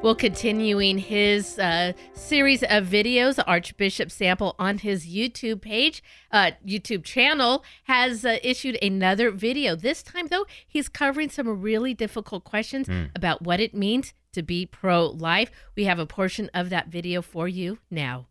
Well, continuing his series of videos, Archbishop Sample on his YouTube page, YouTube channel, has issued another video. This time, though, he's covering some really difficult questions about what it means to be pro-life. We have a portion of that video for you now.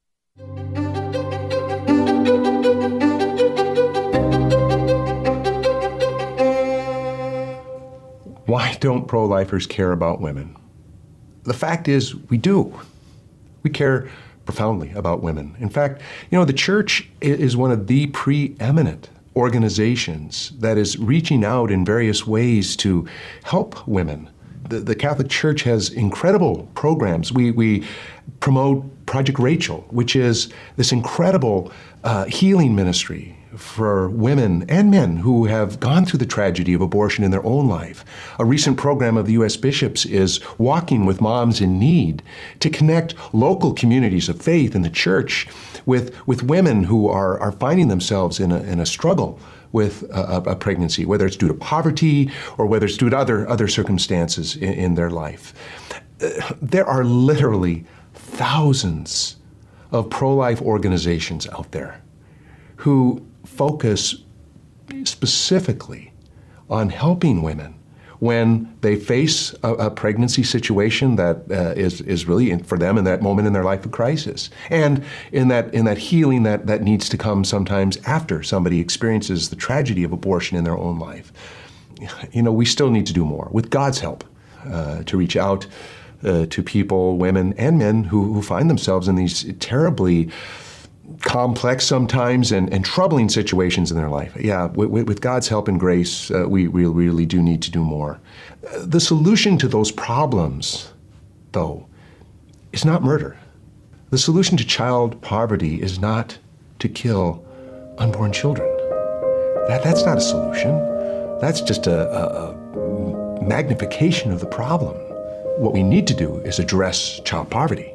Why don't pro-lifers care about women? The fact is, we do. We care profoundly about women. In fact, the church is one of the preeminent organizations that is reaching out in various ways to help women. The Catholic Church has incredible programs. We promote Project Rachel, which is this incredible healing ministry for women and men who have gone through the tragedy of abortion in their own life. A recent program of the U.S. bishops is Walking with Moms in Need to connect local communities of faith in the church with women who are finding themselves in a struggle with a pregnancy, whether it's due to poverty or whether it's due to other circumstances in their life. There are literally thousands of pro-life organizations out there who focus specifically on helping women when they face a pregnancy situation that is really for them in that moment in their life of crisis, and in that healing that needs to come sometimes after somebody experiences the tragedy of abortion in their own life. We still need to do more with God's help to reach out to people, women and men who find themselves in these terribly complex sometimes and troubling situations in their life. Yeah, with God's help and grace, we really do need to do more. The solution to those problems, though, is not murder. The solution to child poverty is not to kill unborn children. That's not a solution. That's just a magnification of the problem. What we need to do is address child poverty.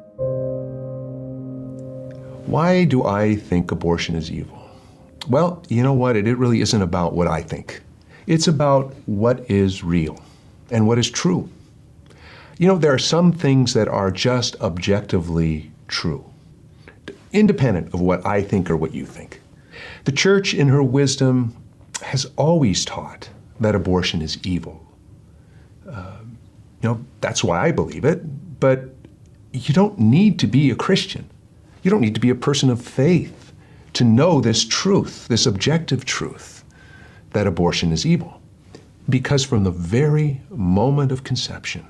Why do I think abortion is evil? Well, you know what? It really isn't about what I think. It's about what is real and what is true. There are some things that are just objectively true, independent of what I think or what you think. The church, in her wisdom, has always taught that abortion is evil. That's why I believe it, but you don't need to be a Christian. You don't need to be a person of faith to know this truth, this objective truth, that abortion is evil. Because from the very moment of conception,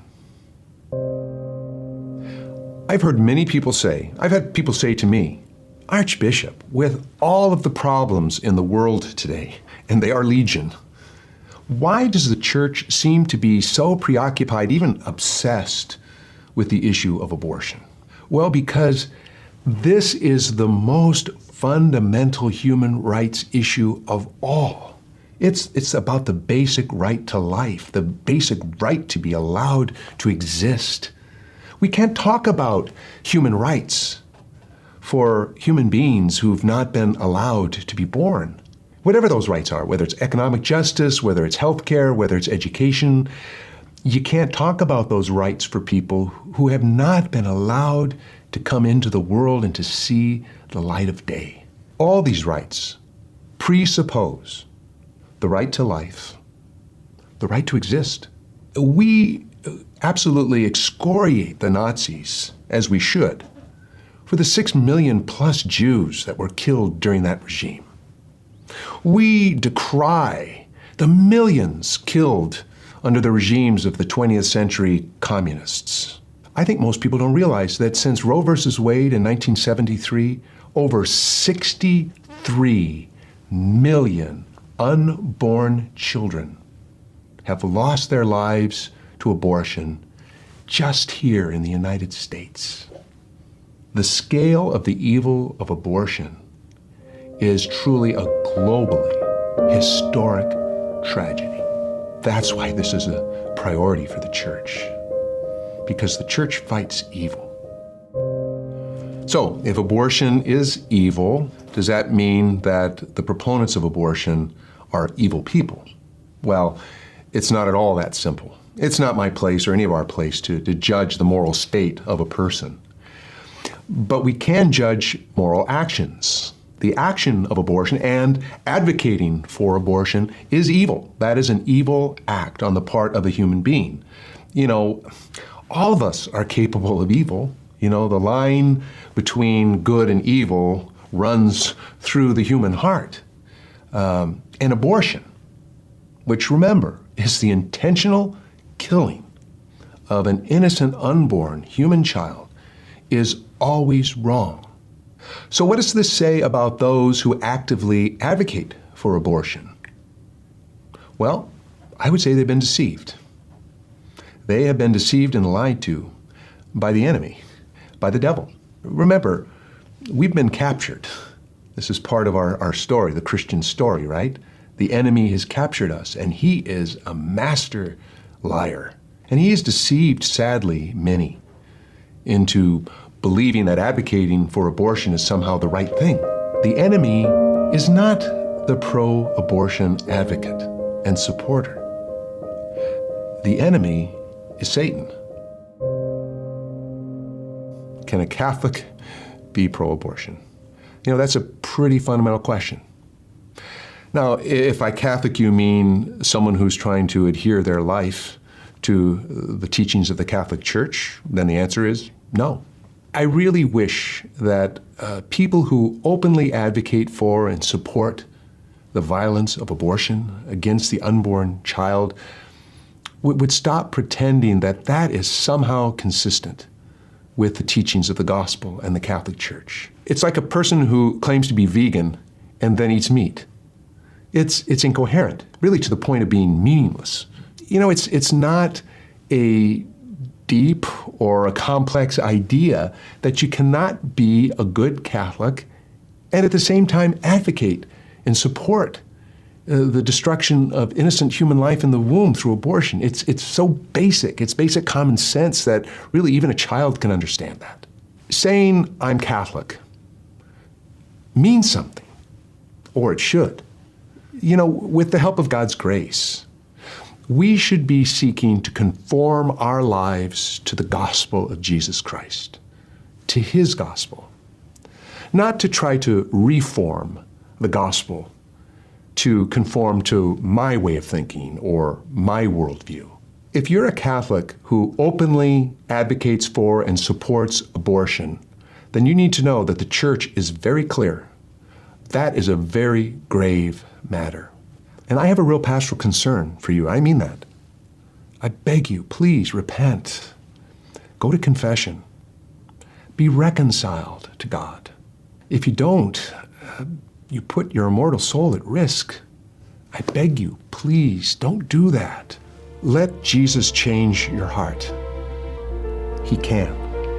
I've heard many people say, I've had people say to me, Archbishop, with all of the problems in the world today, and they are legion, why does the church seem to be so preoccupied, even obsessed, with the issue of abortion? Well, because this is the most fundamental human rights issue of all. It's about the basic right to life, the basic right to be allowed to exist. We can't talk about human rights for human beings who've not been allowed to be born. Whatever those rights are, whether it's economic justice, whether it's healthcare, whether it's education, you can't talk about those rights for people who have not been allowed to come into the world and to see the light of day. All these rights presuppose the right to life, the right to exist. We absolutely excoriate the Nazis, as we should, for the 6 million plus Jews that were killed during that regime. We decry the millions killed under the regimes of the 20th century communists. I think most people don't realize that since Roe versus Wade in 1973, over 63 million unborn children have lost their lives to abortion just here in the United States. The scale of the evil of abortion is truly a globally historic tragedy. That's why this is a priority for the church, because the church fights evil. So, if abortion is evil, does that mean that the proponents of abortion are evil people? Well, it's not at all that simple. It's not my place or any of our place to judge the moral state of a person. But we can judge moral actions. The action of abortion and advocating for abortion is evil. That is an evil act on the part of a human being. You know, all of us are capable of evil. You know, the line between good and evil runs through the human heart. And abortion, which, remember, is the intentional killing of an innocent unborn human child, is always wrong. So what does this say about those who actively advocate for abortion? Well, I would say they've been deceived. They have been deceived and lied to by the enemy, by the devil. Remember, we've been captured. This is part of our story, the Christian story, right? The enemy has captured us, and he is a master liar. And he has deceived, sadly, many into believing that advocating for abortion is somehow the right thing. The enemy is not the pro-abortion advocate and supporter. The enemy is Satan. Can a Catholic be pro-abortion? You know, that's a pretty fundamental question. Now, if by Catholic you mean someone who's trying to adhere their life to the teachings of the Catholic Church, then the answer is no. I really wish that people who openly advocate for and support the violence of abortion against the unborn child would stop pretending that that is somehow consistent with the teachings of the gospel and the Catholic Church. It's like a person who claims to be vegan and then eats meat. It's incoherent, really to the point of being meaningless. You know, it's not a deep or a complex idea that you cannot be a good Catholic and at the same time advocate and support the destruction of innocent human life in the womb through abortion. It's so basic. It's basic common sense that really even a child can understand that. Saying I'm Catholic means something, or it should. You know, with the help of God's grace, we should be seeking to conform our lives to the gospel of Jesus Christ, to his gospel, not to try to reform the gospel to conform to my way of thinking or my worldview. If you're a Catholic who openly advocates for and supports abortion, then you need to know that the Church is very clear. That is a very grave matter. And I have a real pastoral concern for you. I mean that. I beg you, please repent. Go to confession. Be reconciled to God. If you don't, you put your immortal soul at risk. I beg you, please don't do that. Let Jesus change your heart. He can.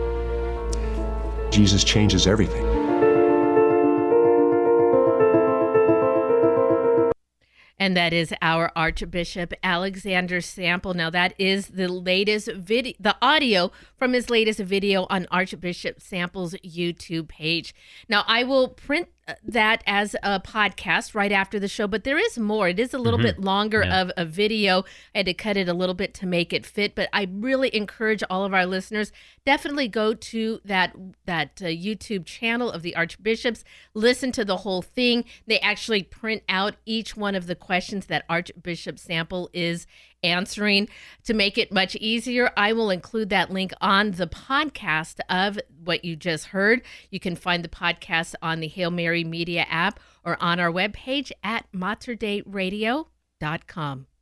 Jesus changes everything. And that is our Archbishop Alexander Sample. Now, that is the latest video, the audio from his latest video on Archbishop Sample's YouTube page. Now, I will print that as a podcast right after the show, but there is more. It is a little bit longer of a video. I had to cut it a little bit to make it fit, but I really encourage all of our listeners, definitely go to that YouTube channel of the Archbishops, listen to the whole thing. They actually print out each one of the questions that Archbishop Sample is answering. To make it much easier, I will include that link on the podcast of what you just heard. You can find the podcast on the Hail Mary Media app or on our webpage at materdeiradio.com.